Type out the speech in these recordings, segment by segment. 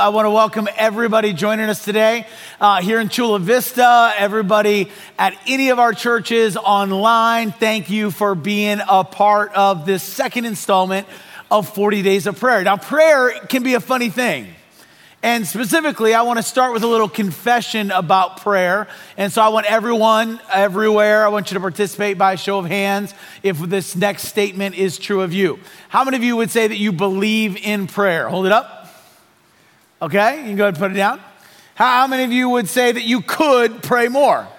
I want to welcome everybody joining us today here in Chula Vista, everybody at any of our churches online. Thank you for being a part of this second installment of 40 Days of Prayer. Now, prayer can be a funny thing. And specifically, I want to start with a little confession about prayer. And so I want everyone, everywhere, I want you to participate by a show of hands if this next statement is true of you. How many of you would say that you believe in prayer? Hold it up. Okay, you can go ahead and put it down. How many of you would say that you could pray more?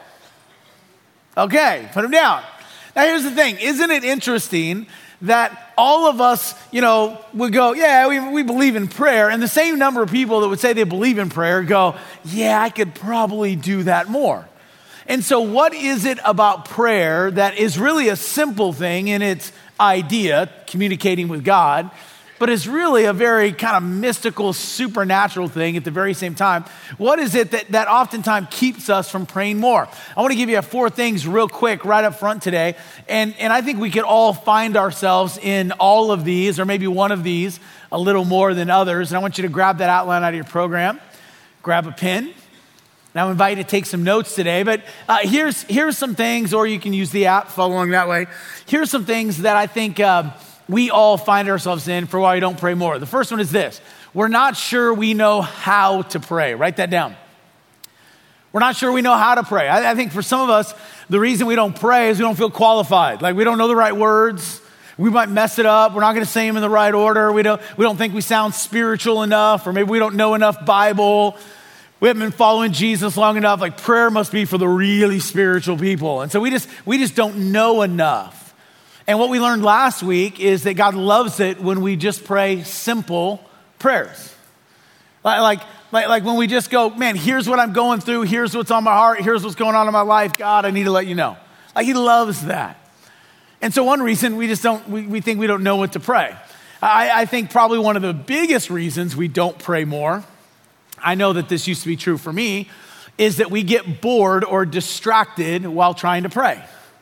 Okay, put them down. Now here's the thing. Isn't it interesting that all of us, would go, yeah, we believe in prayer. And the same number of people that would say they believe in prayer go, yeah, I could probably do that more. And so what is it about prayer that is really a simple thing in its idea, communicating with God, but is really a very kind of mystical, supernatural thing at the very same time? What is it that oftentimes keeps us from praying more? I want to give you 4 things real quick right up front today. And I think we could all find ourselves in all of these, or maybe one of these, a little more than others. And I want you to grab that outline out of your program, grab a pen. And I invite you to take some notes today. But here's some things, or you can use the app, follow along that way. Here's some things that I think we all find ourselves in for why we don't pray more. The first one is this. We're not sure we know how to pray. Write that down. We're not sure we know how to pray. I think for some of us, the reason we don't pray is we don't feel qualified. Like we don't know the right words. We might mess it up. We're not going to say them in the right order. We don't think we sound spiritual enough, or maybe we don't know enough Bible. We haven't been following Jesus long enough. Like prayer must be for the really spiritual people. And so we just don't know enough. And what we learned last week is that God loves it when we just pray simple prayers. Like when we just go, man, here's what I'm going through. Here's what's on my heart. Here's what's going on in my life. God, I need to let you know. Like he loves that. And so one reason we think we don't know what to pray. I think probably one of the biggest reasons we don't pray more, I know that this used to be true for me, is that we get bored or distracted while trying to pray.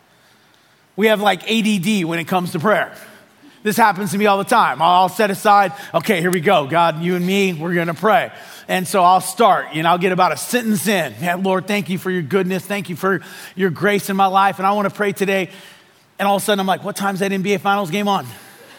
We have like ADD when it comes to prayer. This happens to me all the time. I'll set aside, okay, here we go. God, you and me, we're going to pray. And so I'll start, I'll get about a sentence in. Yeah, Lord, thank you for your goodness. Thank you for your grace in my life. And I want to pray today. And all of a sudden I'm like, what time's that NBA Finals game on?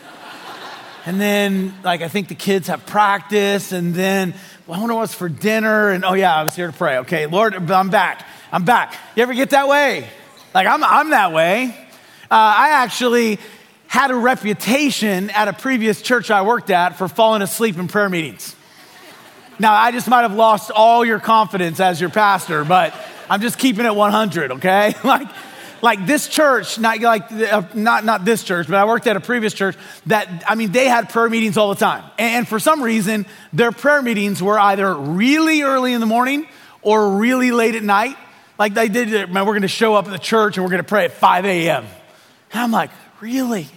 And then I think the kids have practice. And then, I wonder what's for dinner. And I was here to pray. Okay, Lord, I'm back. You ever get that way? I'm that way. I actually had a reputation at a previous church I worked at for falling asleep in prayer meetings. Now, I just might have lost all your confidence as your pastor, but I'm just keeping it 100, okay? Like this church, not this church, but I worked at a previous church they had prayer meetings all the time. And for some reason, their prayer meetings were either really early in the morning or really late at night. Like they did, man, we're going to show up at the church and we're going to pray at 5 a.m. And I'm like, really?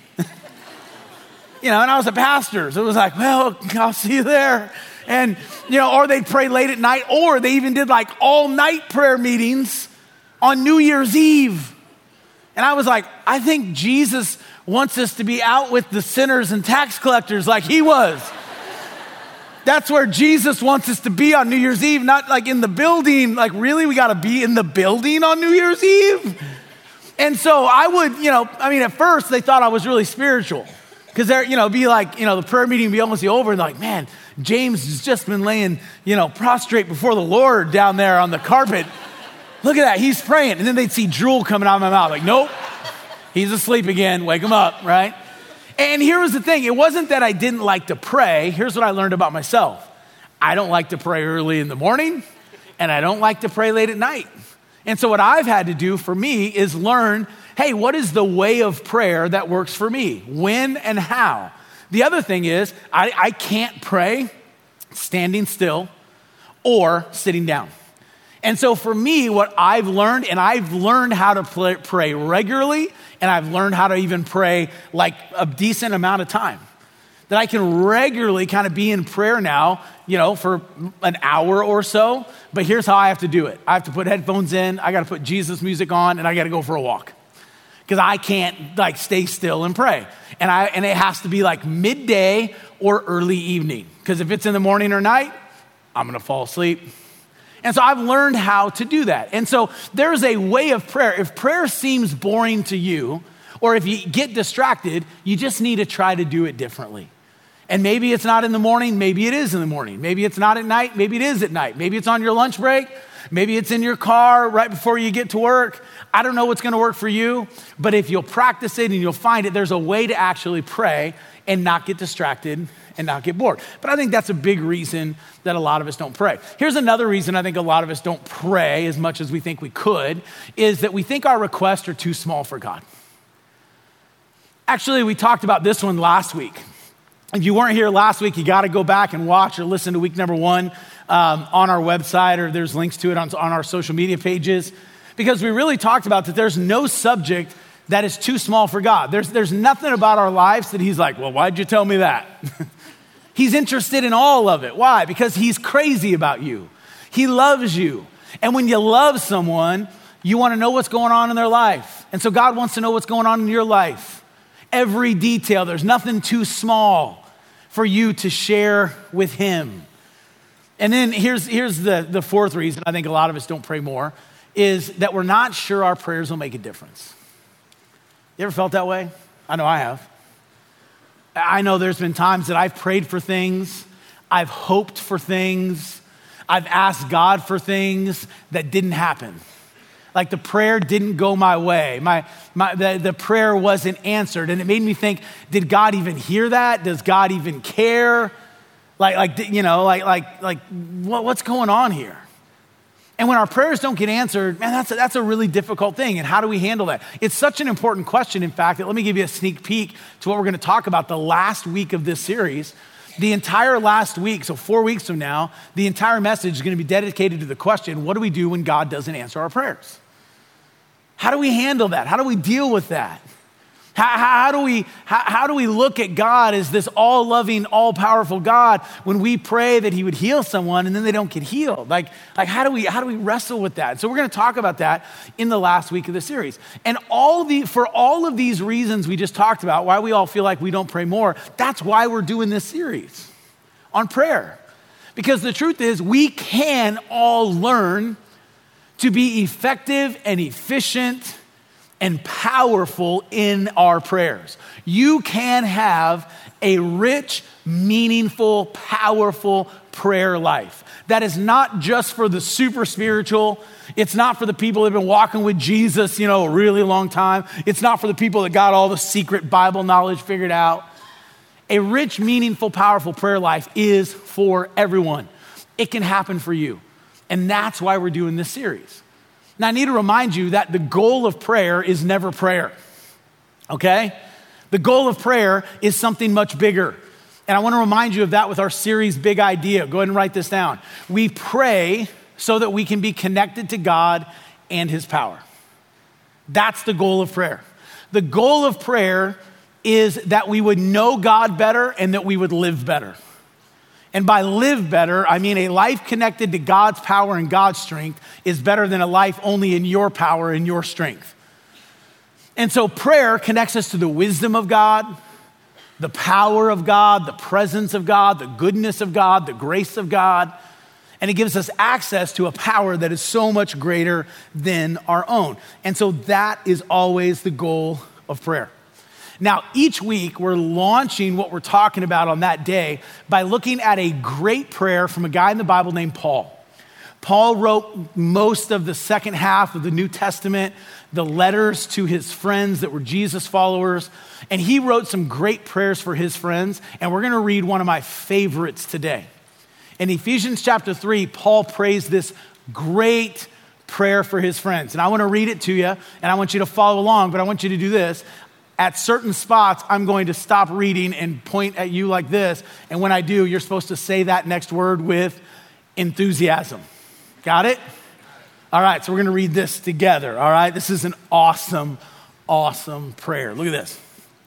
And I was a pastor, so it was like, well, I'll see you there. And, or they'd pray late at night, or they even did all night prayer meetings on New Year's Eve. And I was like, I think Jesus wants us to be out with the sinners and tax collectors like he was. That's where Jesus wants us to be on New Year's Eve, not in the building. Really, we got to be in the building on New Year's Eve? And so I would, at first they thought I was really spiritual. Because they're, be the prayer meeting would be almost over. And man, James has just been laying, prostrate before the Lord down there on the carpet. Look at that, he's praying. And then they'd see drool coming out of my mouth. Nope, he's asleep again, wake him up, right? And here was the thing, it wasn't that I didn't like to pray. Here's what I learned about myself. I don't like to pray early in the morning, and I don't like to pray late at night. And so what I've had to do for me is learn, hey, what is the way of prayer that works for me? When and how? The other thing is, I can't pray standing still or sitting down. And so for me, what I've learned, and I've learned how to pray regularly, and I've learned how to even pray a decent amount of time. That I can regularly kind of be in prayer now, for an hour or so. But here's how I have to do it. I have to put headphones in, I got to put Jesus music on, and I got to go for a walk. Because I can't stay still and pray. And it has to be midday or early evening. Because if it's in the morning or night, I'm gonna fall asleep. And so I've learned how to do that. And so there's a way of prayer. If prayer seems boring to you, or if you get distracted, you just need to try to do it differently. And maybe it's not in the morning, maybe it is in the morning. Maybe it's not at night, maybe it is at night. Maybe it's on your lunch break, maybe it's in your car right before you get to work. I don't know what's gonna work for you, but if you'll practice it and you'll find it, there's a way to actually pray and not get distracted and not get bored. But I think that's a big reason that a lot of us don't pray. Here's another reason I think a lot of us don't pray as much as we think we could, is that we think our requests are too small for God. Actually, we talked about this one last week. If you weren't here last week, you got to go back and watch or listen to week number 1 on our website, or there's links to it on our social media pages, because we really talked about that there's no subject that is too small for God. There's nothing about our lives that he's like, well, why'd you tell me that? He's interested in all of it. Why? Because he's crazy about you. He loves you. And when you love someone, you want to know what's going on in their life. And so God wants to know what's going on in your life. Every detail, there's nothing too small for you to share with him. And then here's the fourth reason I think a lot of us don't pray more, is that we're not sure our prayers will make a difference. You ever felt that way? I know I have. I know there's been times that I've prayed for things, I've hoped for things, I've asked God for things that didn't happen. Like the prayer didn't go my way. The prayer wasn't answered. And it made me think, did God even hear that? Does God even care? What's going on here? And when our prayers don't get answered, man, that's a really difficult thing. And how do we handle that? It's such an important question, in fact, that let me give you a sneak peek to what we're going to talk about the last week of this series. The entire last week, so 4 weeks from now, the entire message is going to be dedicated to the question, what do we do when God doesn't answer our prayers? How do we handle that? How do we deal with that? How do we look at God as this all-loving, all-powerful God when we pray that he would heal someone and then they don't get healed? Like how do we wrestle with that? So we're going to talk about that in the last week of the series. And for all of these reasons we just talked about, why we all feel like we don't pray more, that's why we're doing this series on prayer. Because the truth is, we can all learn to be effective and efficient and powerful in our prayers. You can have a rich, meaningful, powerful prayer life. That is not just for the super spiritual. It's not for the people that have been walking with Jesus, a really long time. It's not for the people that got all the secret Bible knowledge figured out. A rich, meaningful, powerful prayer life is for everyone. It can happen for you. And that's why we're doing this series. Now, I need to remind you that the goal of prayer is never prayer, okay? The goal of prayer is something much bigger. And I want to remind you of that with our series, Big Idea. Go ahead and write this down. We pray so that we can be connected to God and his power. That's the goal of prayer. The goal of prayer is that we would know God better and that we would live better. And by live better, I mean a life connected to God's power and God's strength is better than a life only in your power and your strength. And so prayer connects us to the wisdom of God, the power of God, the presence of God, the goodness of God, the grace of God. And it gives us access to a power that is so much greater than our own. And so that is always the goal of prayer. Now, each week, we're launching what we're talking about on that day by looking at a great prayer from a guy in the Bible named Paul. Paul wrote most of the second half of the New Testament, the letters to his friends that were Jesus followers, and he wrote some great prayers for his friends, and we're going to read one of my favorites today. In Ephesians chapter 3, Paul prays this great prayer for his friends, and I want to read it to you, and I want you to follow along, but I want you to do this. At certain spots, I'm going to stop reading and point at you like this. And when I do, you're supposed to say that next word with enthusiasm. Got it? All right, so we're going to read this together, all right? This is an awesome, awesome prayer. Look at this.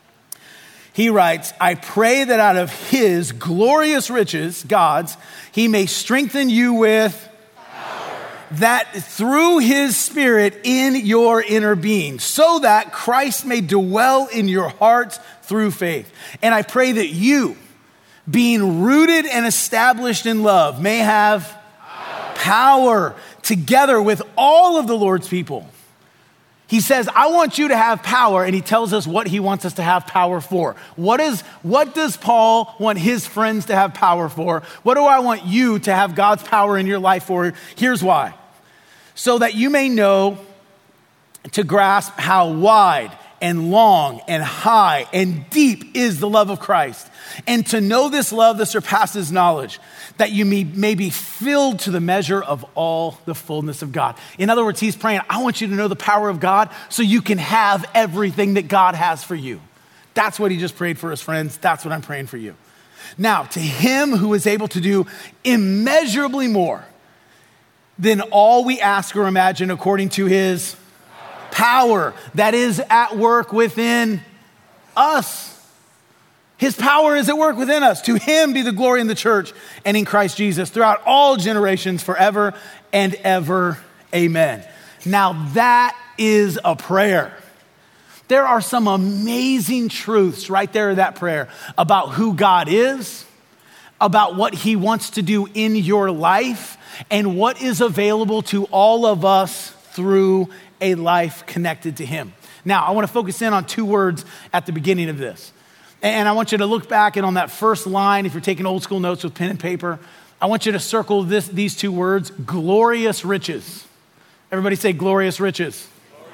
He writes, I pray that out of his glorious riches, God's, he may strengthen you with that through his Spirit in your inner being, so that Christ may dwell in your hearts through faith. And I pray that you, being rooted and established in love, may have power together with all of the Lord's people. He says, I want you to have power, and he tells us what he wants us to have power for. What does Paul want his friends to have power for? What do I want you to have God's power in your life for? Here's why. So that you may know to grasp how wide and long and high and deep is the love of Christ, and to know this love that surpasses knowledge, that you may be filled to the measure of all the fullness of God. In other words, he's praying, I want you to know the power of God so you can have everything that God has for you. That's what he just prayed for his friends. That's what I'm praying for you. Now, to him who is able to do immeasurably more than all we ask or imagine, according to his power that is at work within us. His power is at work within us. To him be the glory in the church and in Christ Jesus throughout all generations, forever and ever. Amen. Now that is a prayer. There are some amazing truths right there in that prayer about who God is, about what he wants to do in your life, and what is available to all of us through a life connected to him. Now, I want to focus in on two words at the beginning of this. And I want you to look back and on that first line, if you're taking old school notes with pen and paper, I want you to circle these two words, glorious riches. Everybody say glorious riches.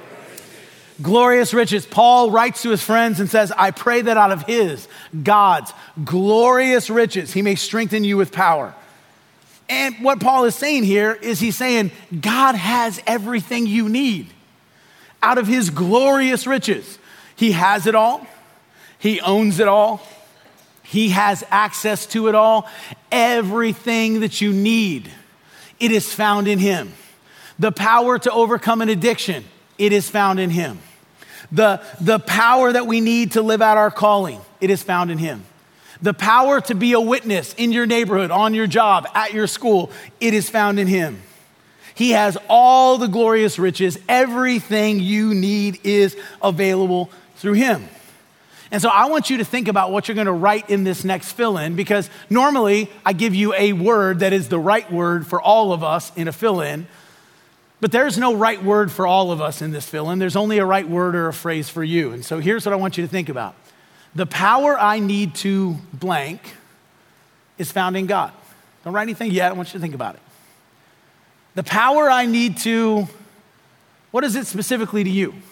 Glorious riches. Paul writes to his friends and says, I pray that out of his, God's glorious riches, he may strengthen you with power. And what Paul is saying here is he's saying, God has everything you need. Out of his glorious riches, he has it all. He owns it all. He has access to it all. Everything that you need, it is found in him. The power to overcome an addiction, it is found in him. The power that we need to live out our calling, it is found in him. The power to be a witness in your neighborhood, on your job, at your school, it is found in him. He has all the glorious riches. Everything you need is available through him. And so I want you to think about what you're going to write in this next fill-in, because normally I give you a word that is the right word for all of us in a fill-in, but there's no right word for all of us in this fill-in. There's only a right word or a phrase for you. And so here's what I want you to think about. The power I need to blank is found in God. Don't write anything yet. I want you to think about it. The power I need to, what is it specifically to you?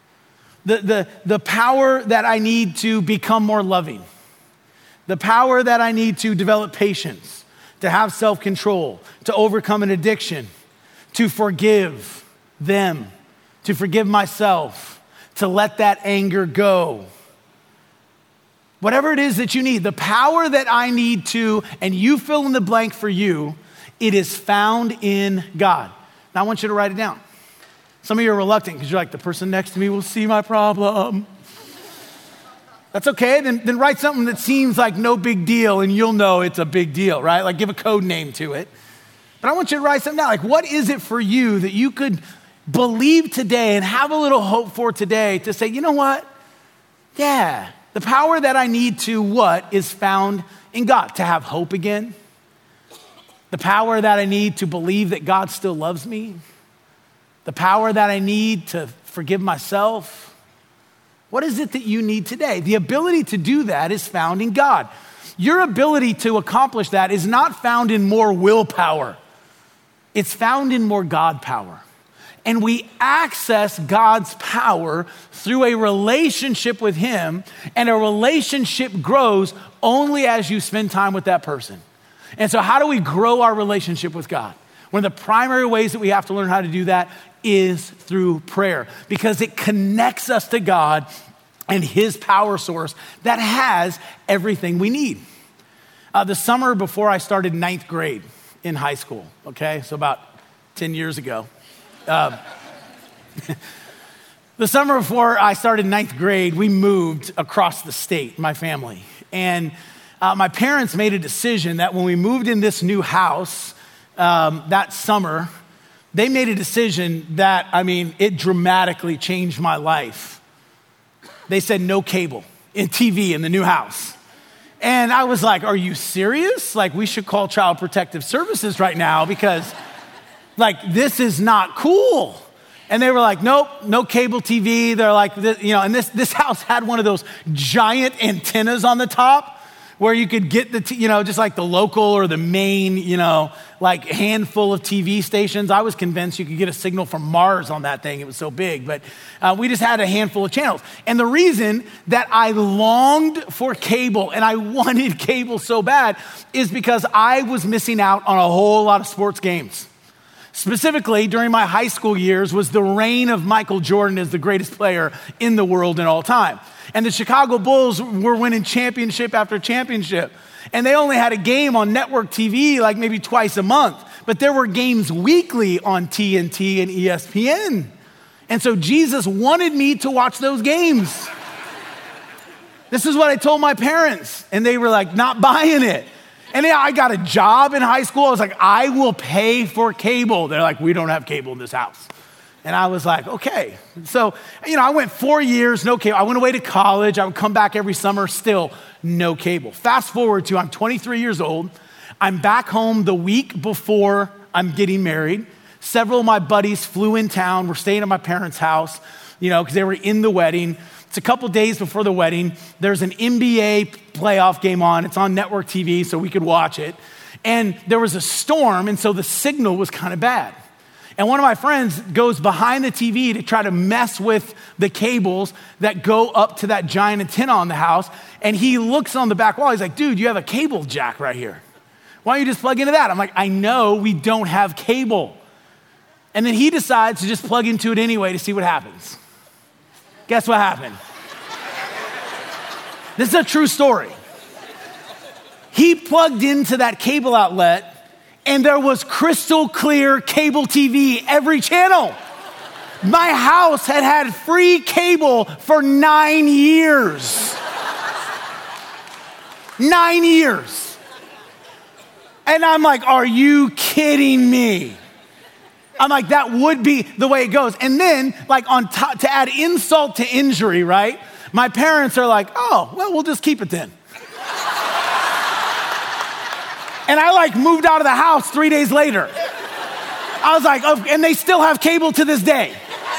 The power that I need to become more loving. The power that I need to develop patience, to have self-control, to overcome an addiction, to forgive them, to forgive myself, to let that anger go. Whatever it is that you need, the power that I need to, and you fill in the blank for you, it is found in God. Now I want you to write it down. Some of you are reluctant because you're like, the person next to me will see my problem. That's okay, then write something that seems like no big deal and you'll know it's a big deal, right? Like give a code name to it. But I want you to write something down. Like what is it for you that you could believe today and have a little hope for today to say, you know what? Yeah, the power that I need to what is found in God, to have hope again. The power that I need to believe that God still loves me. The power that I need to forgive myself. What is it that you need today? The ability to do that is found in God. Your ability to accomplish that is not found in more willpower. It's found in more God power. And we access God's power through a relationship with him, and a relationship grows only as you spend time with that person. And so how do we grow our relationship with God? One of the primary ways that we have to learn how to do that is through prayer, because it connects us to God and his power source that has everything we need. The summer before I started ninth grade in high school, okay, so about 10 years ago. The summer before I started ninth grade, we moved across the state, my family. And my parents made a decision that when we moved in this new house that summer, they made a decision that, it dramatically changed my life. They said no cable and TV in the new house. And I was like, are you serious? Like, we should call Child Protective Services right now because, like, this is not cool. And they were like, nope, no cable TV. They're like, and this house had one of those giant antennas on the top where you could get just like the local or the main, like handful of TV stations. I was convinced you could get a signal from Mars on that thing. It was so big, but we just had a handful of channels. And the reason that I longed for cable and I wanted cable so bad is because I was missing out on a whole lot of sports games. Specifically, during my high school years was the reign of Michael Jordan as the greatest player in the world in all time. And the Chicago Bulls were winning championship after championship. And they only had a game on network TV like maybe twice a month. But there were games weekly on TNT and ESPN. And so Jesus wanted me to watch those games. This is what I told my parents. And they were like, not buying it. And yeah, I got a job in high school. I was like, I will pay for cable. They're like, we don't have cable in this house. And I was like, okay. So, I went 4 years, no cable. I went away to college. I would come back every summer, still no cable. Fast forward to I'm 23 years old. I'm back home the week before I'm getting married. Several of my buddies flew in town. We're staying at my parents' house, because they were in the wedding. It's a couple days before the wedding. There's an NBA playoff game on. It's on network TV, so we could watch it. And there was a storm, and so the signal was kind of bad. And one of my friends goes behind the TV to try to mess with the cables that go up to that giant antenna on the house. And he looks on the back wall. He's like, dude, you have a cable jack right here. Why don't you just plug into that? I'm like, I know we don't have cable. And then he decides to just plug into it anyway to see what happens. Guess what happened? This is a true story. He plugged into that cable outlet and there was crystal clear cable TV every channel. My house had free cable for 9 years. 9 years. And I'm like, are you kidding me? I'm like, that would be the way it goes. And then, like, on top, to add insult to injury, right? My parents are like, oh, well, we'll just keep it then. And I moved out of the house 3 days later. I was like, oh, and they still have cable to this day.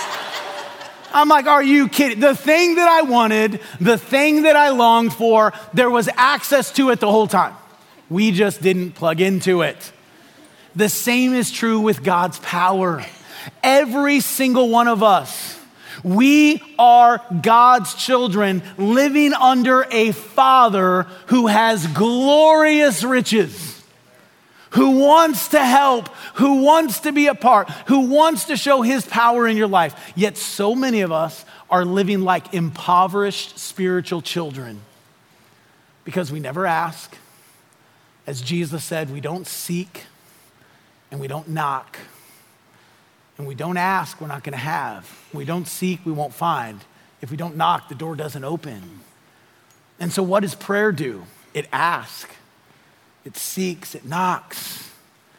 I'm like, are you kidding? The thing that I wanted, the thing that I longed for, there was access to it the whole time. We just didn't plug into it. The same is true with God's power. Every single one of us, we are God's children living under a Father who has glorious riches, who wants to help, who wants to be a part, who wants to show his power in your life. Yet so many of us are living like impoverished spiritual children because we never ask. As Jesus said, we don't seek and we don't knock. And we don't ask, we're not going to have. We don't seek, we won't find. If we don't knock, the door doesn't open. And so what does prayer do? It asks. It seeks, it knocks.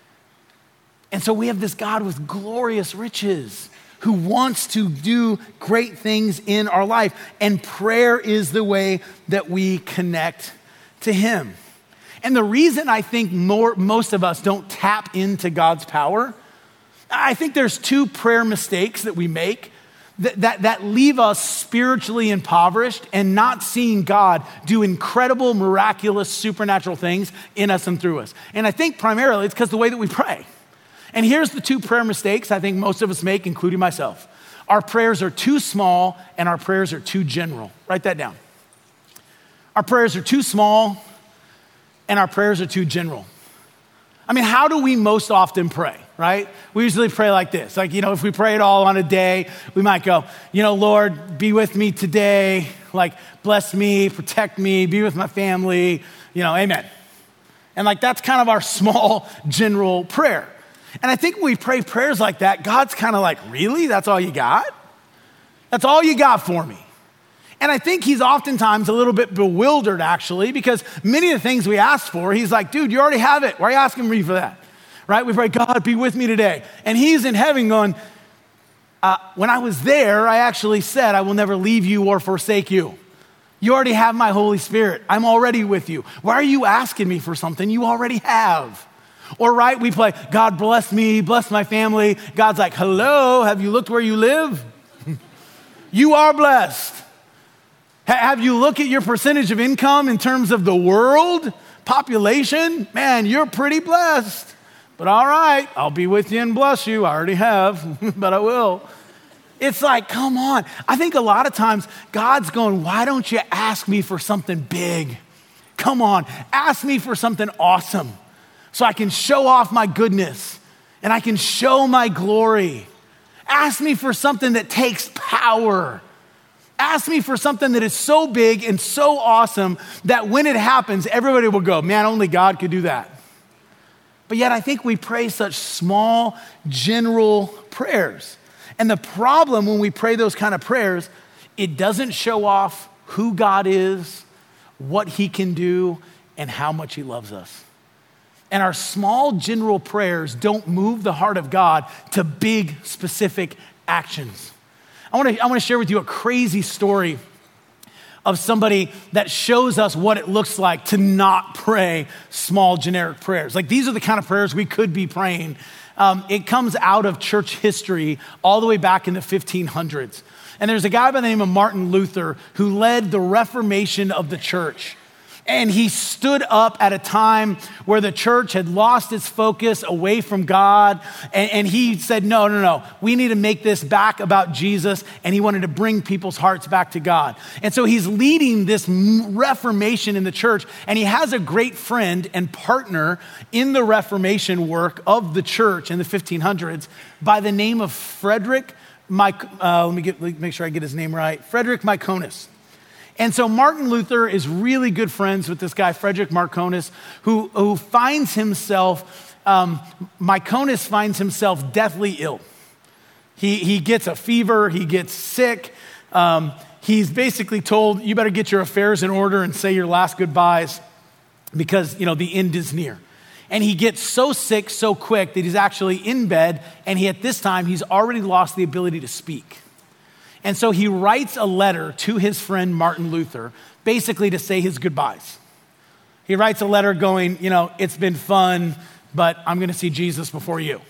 And so we have this God with glorious riches who wants to do great things in our life. And prayer is the way that we connect to him. And the reason I think most of us don't tap into God's power, I think there's two prayer mistakes that we make that leave us spiritually impoverished and not seeing God do incredible, miraculous, supernatural things in us and through us. And I think primarily it's because the way that we pray. And here's the two prayer mistakes I think most of us make, including myself. Our prayers are too small and our prayers are too general. Write that down. Our prayers are too small and our prayers are too general. I mean, how do we most often pray, right? We usually pray like this. Like, if we pray it all on a day, we might go, Lord, be with me today. Like, bless me, protect me, be with my family, amen. And that's kind of our small, general prayer. And I think when we pray prayers like that, God's kind of like, really? That's all you got? That's all you got for me? And I think he's oftentimes a little bit bewildered, actually, because many of the things we ask for, he's like, dude, you already have it. Why are you asking me for that? Right? We pray, God, be with me today. And he's in heaven going, when I was there, I actually said, I will never leave you or forsake you. You already have my Holy Spirit. I'm already with you. Why are you asking me for something you already have? Or right, we play, God bless me, bless my family. God's like, hello, have you looked where you live? You are blessed. Have you looked at your percentage of income in terms of the world population? Man, you're pretty blessed. But all right, I'll be with you and bless you. I already have, but I will. It's like, come on. I think a lot of times God's going, why don't you ask me for something big? Come on, ask me for something awesome so I can show off my goodness and I can show my glory. Ask me for something that takes power. Ask me for something that is so big and so awesome that when it happens, everybody will go, man, only God could do that. But yet I think we pray such small, general prayers. And the problem when we pray those kind of prayers, it doesn't show off who God is, what he can do, and how much he loves us. And our small general prayers don't move the heart of God to big specific actions. I want to share with you a crazy story of somebody that shows us what it looks like to not pray small generic prayers. Like these are the kind of prayers we could be praying. It comes out of church history all the way back in the 1500s. And there's a guy by the name of Martin Luther who led the Reformation of the church. And he stood up at a time where the church had lost its focus away from God. And he said, no, we need to make this back about Jesus. And he wanted to bring people's hearts back to God. And so he's leading this reformation in the church. And he has a great friend and partner in the Reformation work of the church in the 1500s by the name of Frederick, let me make sure I get his name right, Frederick Myconius. And so Martin Luther is really good friends with this guy, Frederick Myconius, who finds himself, Myconius finds himself deathly ill. He gets a fever, he gets sick. He's basically told, you better get your affairs in order and say your last goodbyes because, the end is near. And he gets so sick so quick that he's actually in bed, and at this time, he's already lost the ability to speak. And so he writes a letter to his friend Martin Luther, basically to say his goodbyes. He writes a letter going, it's been fun, but I'm going to see Jesus before you.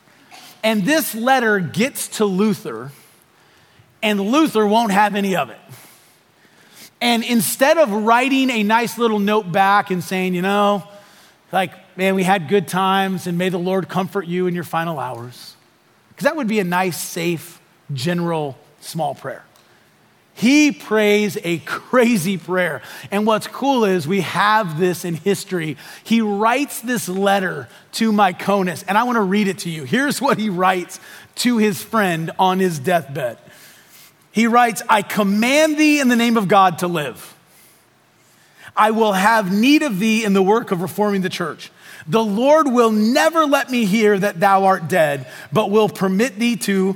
And this letter gets to Luther, and Luther won't have any of it. And instead of writing a nice little note back and saying, man, we had good times, and may the Lord comfort you in your final hours. Because that would be a nice, safe, general small prayer. He prays a crazy prayer. And what's cool is we have this in history. He writes this letter to Myconius, and I want to read it to you. Here's what he writes to his friend on his deathbed. He writes, I command thee in the name of God to live. I will have need of thee in the work of reforming the church. The Lord will never let me hear that thou art dead, but will permit thee to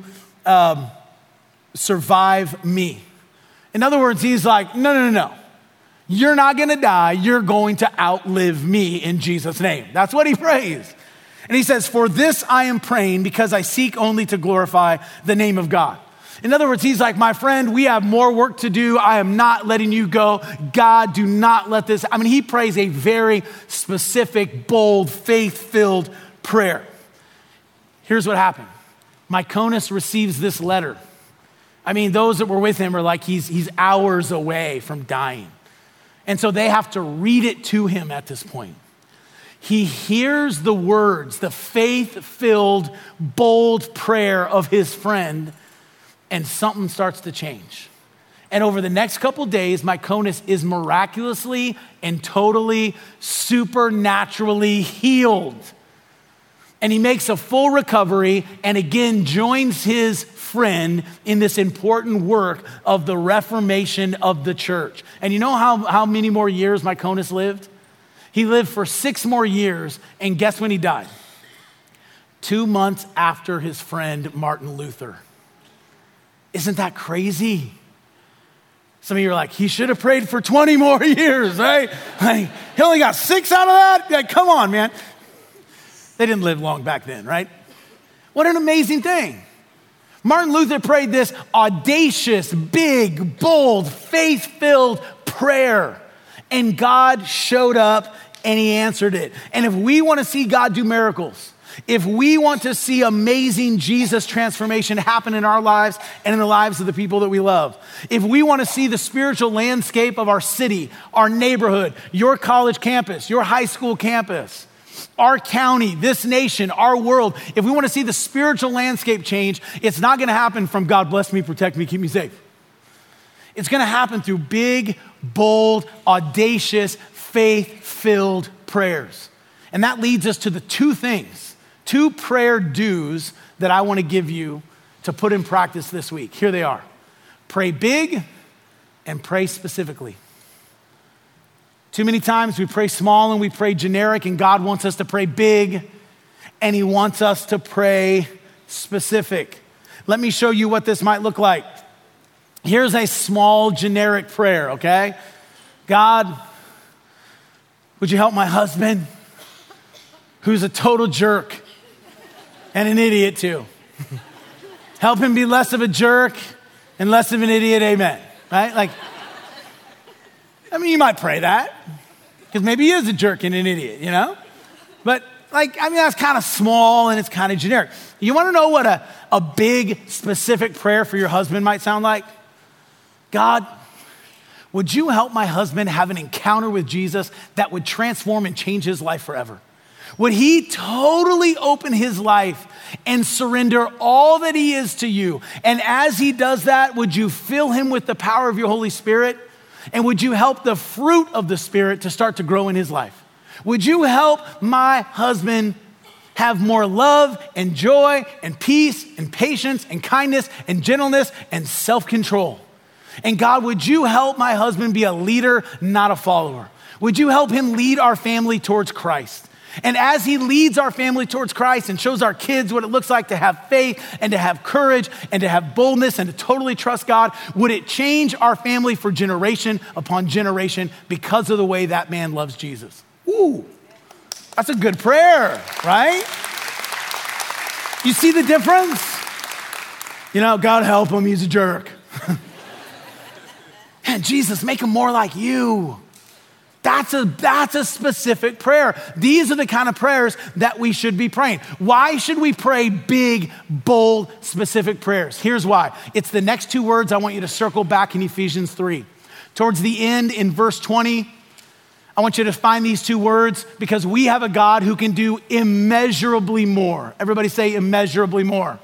survive me. In other words, he's like, no. You're not going to die. You're going to outlive me in Jesus' name. That's what he prays. And he says, for this I am praying because I seek only to glorify the name of God. In other words, he's like, my friend, we have more work to do. I am not letting you go. God, do not let this. He prays a very specific, bold, faith-filled prayer. Here's what happened. Myconius receives this letter. Those that were with him are like, he's hours away from dying. And so they have to read it to him at this point. He hears the words, the faith-filled, bold prayer of his friend, and something starts to change. And over the next couple days, Myconius is miraculously and totally, supernaturally healed. And he makes a full recovery and again joins his friend in this important work of the reformation of the church. And you know how many more years Myconius lived? He lived for 6 more years, and guess when he died? 2 months after his friend Martin Luther. Isn't that crazy? Some of you are like, he should have prayed for 20 more years, right? He only got 6 out of that? Come on, man. They didn't live long back then, right? What an amazing thing. Martin Luther prayed this audacious, big, bold, faith-filled prayer. And God showed up and he answered it. And if we want to see God do miracles, if we want to see amazing Jesus transformation happen in our lives and in the lives of the people that we love, if we want to see the spiritual landscape of our city, our neighborhood, your college campus, your high school campus, our county, this nation, our world, if we want to see the spiritual landscape change, it's not going to happen from God bless me, protect me, keep me safe. It's going to happen through big, bold, audacious, faith-filled prayers. And that leads us to the two prayer do's that I want to give you to put in practice this week. Here they are. Pray big and pray specifically. Too many times we pray small and we pray generic, and God wants us to pray big and he wants us to pray specific. Let me show you what this might look like. Here's a small generic prayer, okay? God, would you help my husband, who's a total jerk and an idiot too? Help him be less of a jerk and less of an idiot, amen, right? You might pray that because maybe he is a jerk and an idiot, But that's kind of small and it's kind of generic. You want to know what a big, specific prayer for your husband might sound like? God, would you help my husband have an encounter with Jesus that would transform and change his life forever? Would he totally open his life and surrender all that he is to you? And as he does that, would you fill him with the power of your Holy Spirit? And would you help the fruit of the Spirit to start to grow in his life? Would you help my husband have more love and joy and peace and patience and kindness and gentleness and self-control? And God, would you help my husband be a leader, not a follower? Would you help him lead our family towards Christ? And as he leads our family towards Christ and shows our kids what it looks like to have faith and to have courage and to have boldness and to totally trust God, would it change our family for generation upon generation because of the way that man loves Jesus? Ooh, that's a good prayer, right? You see the difference? God help him, he's a jerk. Man, Jesus, make him more like you. That's a specific prayer. These are the kind of prayers that we should be praying. Why should we pray big, bold, specific prayers? Here's why. It's the next two words I want you to circle back in Ephesians 3. Towards the end in verse 20, I want you to find these two words because we have a God who can do immeasurably more. Everybody say immeasurably more.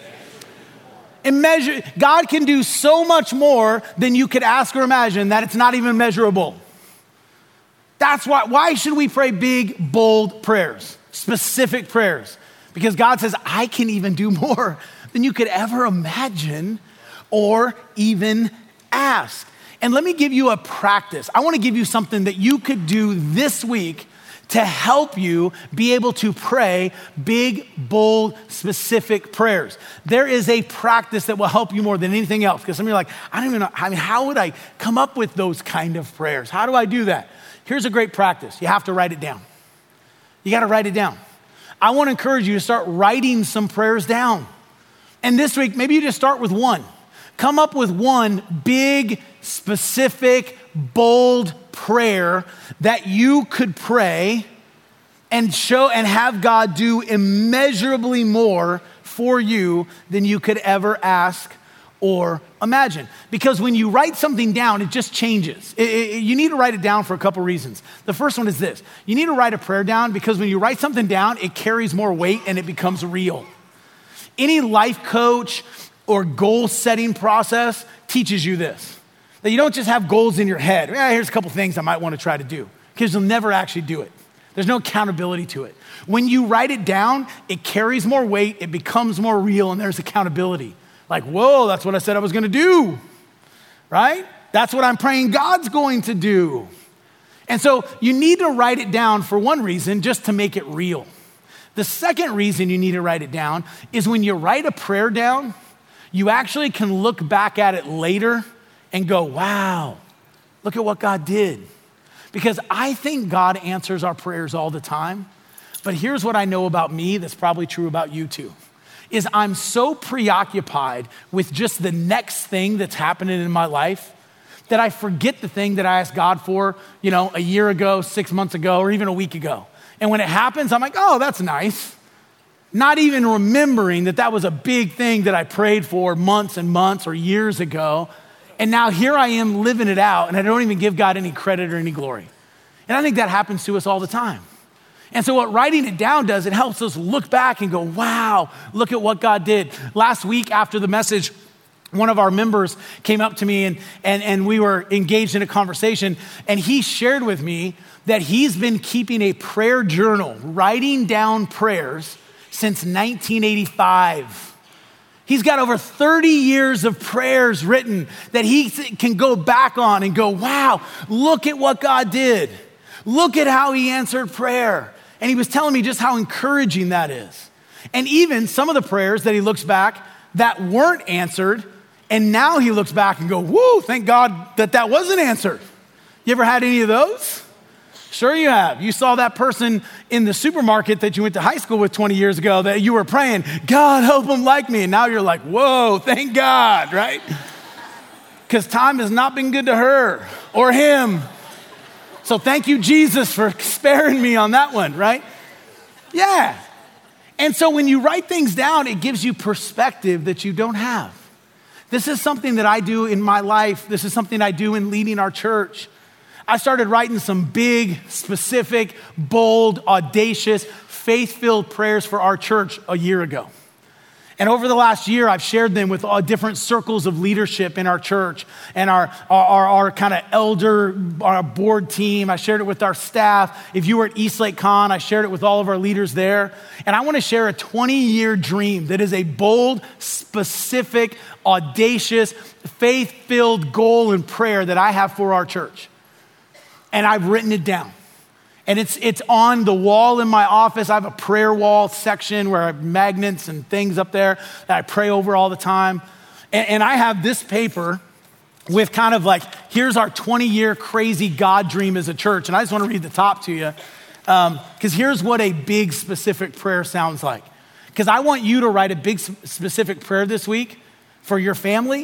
God can do so much more than you could ask or imagine that it's not even measurable. That's why should we pray big, bold prayers, specific prayers? Because God says, I can even do more than you could ever imagine or even ask. And let me give you a practice. I want to give you something that you could do this week to help you be able to pray big, bold, specific prayers. There is a practice that will help you more than anything else. Because some of you are like, I don't even know, how would I come up with those kind of prayers? How do I do that? Here's a great practice. You have to write it down. You got to write it down. I want to encourage you to start writing some prayers down. And this week, maybe you just start with one. Come up with one big, specific, bold prayer that you could pray and show and have God do immeasurably more for you than you could ever ask or imagine. Because when you write something down, it just changes. You need to write it down for a couple reasons. The first one is this. You need to write a prayer down because when you write something down, it carries more weight and it becomes real. Any life coach or goal setting process teaches you this. That you don't just have goals in your head. Here's a couple things I might want to try to do. Because you'll never actually do it. There's no accountability to it. When you write it down, it carries more weight, it becomes more real, and there's accountability. Like, whoa, that's what I said I was going to do, right? That's what I'm praying God's going to do. And so you need to write it down for one reason, just to make it real. The second reason you need to write it down is when you write a prayer down, you actually can look back at it later and go, wow, look at what God did. Because I think God answers our prayers all the time. But here's what I know about me that's probably true about you too. is I'm so preoccupied with just the next thing that's happening in my life that I forget the thing that I asked God for, a year ago, 6 months ago, or even a week ago. And when it happens, I'm like, oh, that's nice. Not even remembering that was a big thing that I prayed for months and months or years ago. And now here I am living it out, and I don't even give God any credit or any glory. And I think that happens to us all the time. And so what writing it down does, it helps us look back and go, wow, look at what God did. Last week after the message, one of our members came up to me and we were engaged in a conversation, and he shared with me that he's been keeping a prayer journal, writing down prayers since 1985. He's got over 30 years of prayers written that he can go back on and go, wow, look at what God did. Look at how he answered prayer. And he was telling me just how encouraging that is. And even some of the prayers that he looks back that weren't answered, and now he looks back and go, woo, thank God that wasn't answered. You ever had any of those? Sure you have. You saw that person in the supermarket that you went to high school with 20 years ago that you were praying, God, help them like me. And now you're like, whoa, thank God, right? Because time has not been good to her or him. So thank you, Jesus, for sparing me on that one, right? Yeah. And so when you write things down, it gives you perspective that you don't have. This is something that I do in my life. This is something I do in leading our church. I started writing some big, specific, bold, audacious, faith-filled prayers for our church a year ago. And over the last year, I've shared them with all different circles of leadership in our church and our kind of elder, our board team. I shared it with our staff. If you were at Eastlake Con, I shared it with all of our leaders there. And I want to share a 20-year dream that is a bold, specific, audacious, faith-filled goal and prayer that I have for our church. And I've written it down. And it's on the wall in my office. I have a prayer wall section where I have magnets and things up there that I pray over all the time. And I have this paper with kind of like, here's our 20-year crazy God dream as a church. And I just want to read the top to you. Because here's what a big specific prayer sounds like. Because I want you to write a big specific prayer this week for your family,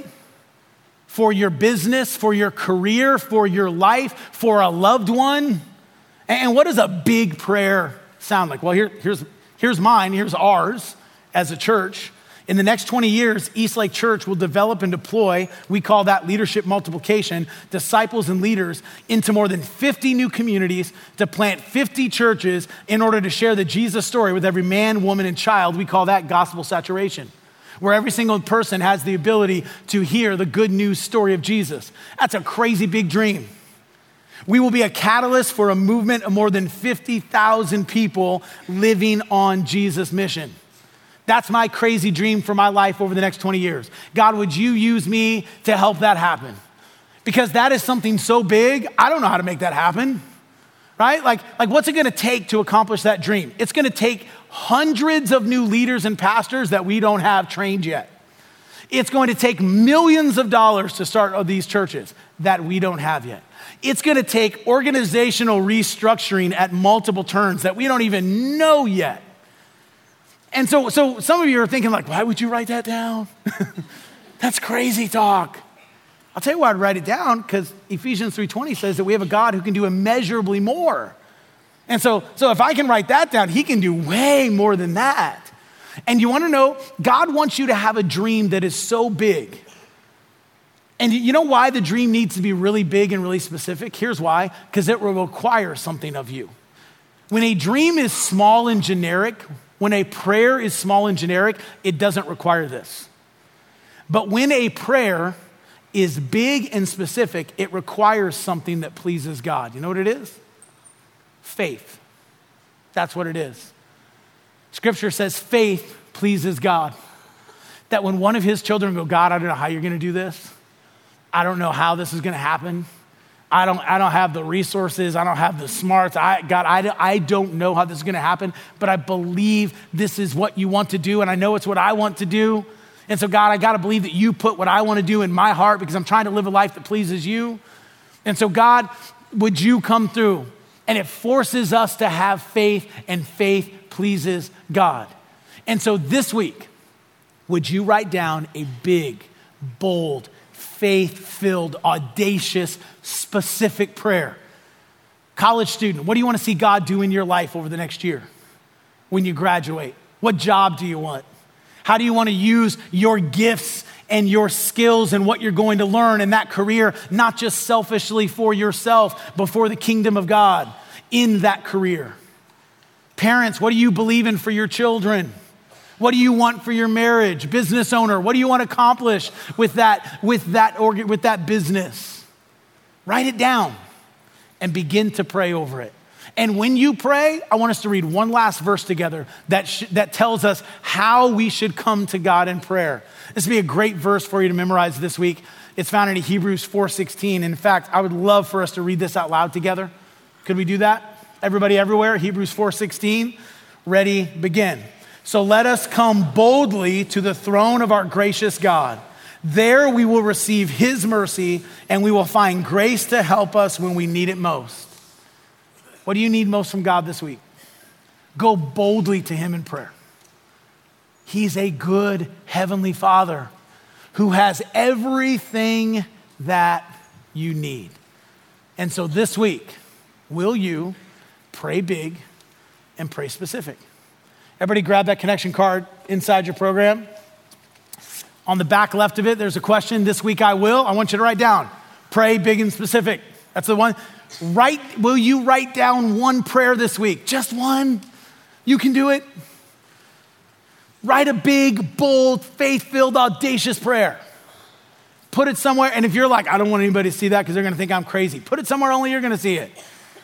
for your business, for your career, for your life, for a loved one. And what does a big prayer sound like? Well, here's mine, here's ours as a church. In the next 20 years, Eastlake Church will develop and deploy, we call that leadership multiplication, disciples and leaders into more than 50 new communities to plant 50 churches in order to share the Jesus story with every man, woman, and child. We call that gospel saturation, where every single person has the ability to hear the good news story of Jesus. That's a crazy big dream. We will be a catalyst for a movement of more than 50,000 people living on Jesus' mission. That's my crazy dream for my life over the next 20 years. God, would you use me to help that happen? Because that is something so big, I don't know how to make that happen, right? Like what's it gonna take to accomplish that dream? It's gonna take hundreds of new leaders and pastors that we don't have trained yet. It's going to take millions of dollars to start these churches that we don't have yet. It's going to take organizational restructuring at multiple turns that we don't even know yet. And so some of you are thinking like, why would you write that down? That's crazy talk. I'll tell you why I'd write it down, because Ephesians 3:20 says that we have a God who can do immeasurably more. And so if I can write that down, he can do way more than that. And you want to know, God wants you to have a dream that is so big. And you know why the dream needs to be really big and really specific? Here's why, because it will require something of you. When a dream is small and generic, when a prayer is small and generic, it doesn't require this. But when a prayer is big and specific, it requires something that pleases God. You know what it is? Faith. That's what it is. Scripture says faith pleases God. That when one of his children go, God, I don't know how you're going to do this. I don't know how this is going to happen. I don't have the resources. I don't have the smarts. I don't know how this is going to happen, but I believe this is what you want to do, and I know it's what I want to do. And so, God, I got to believe that you put what I want to do in my heart because I'm trying to live a life that pleases you. And so, God, would you come through? And it forces us to have faith, and faith pleases God. And so this week, would you write down a big, bold, faith-filled, audacious, specific prayer? College student, what do you want to see God do in your life over the next year when you graduate? What job do you want? How do you want to use your gifts and your skills and what you're going to learn in that career, not just selfishly for yourself, but for the kingdom of God in that career? Parents, what do you believe in for your children? What do you want for your marriage? Business owner, what do you want to accomplish with that business? Write it down and begin to pray over it. And when you pray, I want us to read one last verse together that tells us how we should come to God in prayer. This would be a great verse for you to memorize this week. It's found in Hebrews 4:16. In fact, I would love for us to read this out loud together. Could we do that? Everybody everywhere, Hebrews 4:16. Ready, begin. So let us come boldly to the throne of our gracious God. There we will receive his mercy and we will find grace to help us when we need it most. What do you need most from God this week? Go boldly to him in prayer. He's a good heavenly Father who has everything that you need. And so this week, will you pray big and pray specific? Everybody grab that connection card inside your program. On the back left of it, there's a question. This week I will. I want you to write down, pray big and specific. That's the one. Will you write down one prayer this week? Just one? You can do it. Write a big, bold, faith-filled, audacious prayer. Put it somewhere, and if you're like, I don't want anybody to see that because they're going to think I'm crazy, put it somewhere only you're going to see it.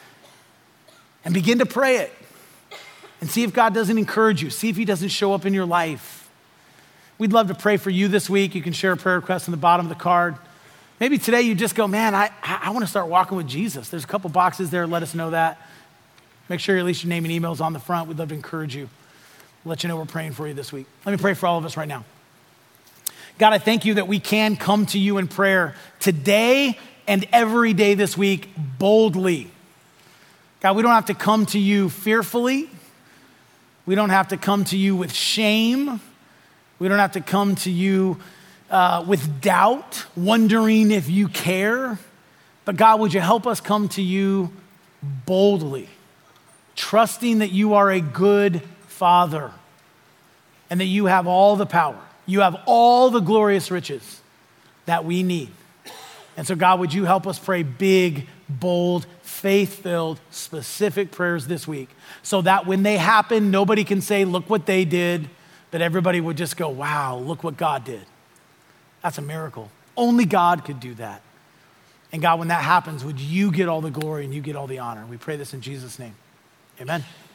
And begin to pray it. And see if God doesn't encourage you. See if he doesn't show up in your life. We'd love to pray for you this week. You can share a prayer request on the bottom of the card. Maybe today you just go, man, I want to start walking with Jesus. There's a couple boxes there. Let us know that. Make sure at least your name and email is on the front. We'd love to encourage you. Let you know we're praying for you this week. Let me pray for all of us right now. God, I thank you that we can come to you in prayer today and every day this week boldly. God, we don't have to come to you fearfully. We don't have to come to you with shame. We don't have to come to you with doubt, wondering if you care. But God, would you help us come to you boldly, trusting that you are a good Father and that you have all the power. You have all the glorious riches that we need. And so God, would you help us pray big, bold, faith-filled, specific prayers this week so that when they happen, nobody can say, look what they did, but everybody would just go, wow, look what God did. That's a miracle. Only God could do that. And God, when that happens, would you get all the glory and you get all the honor? We pray this in Jesus' name. Amen.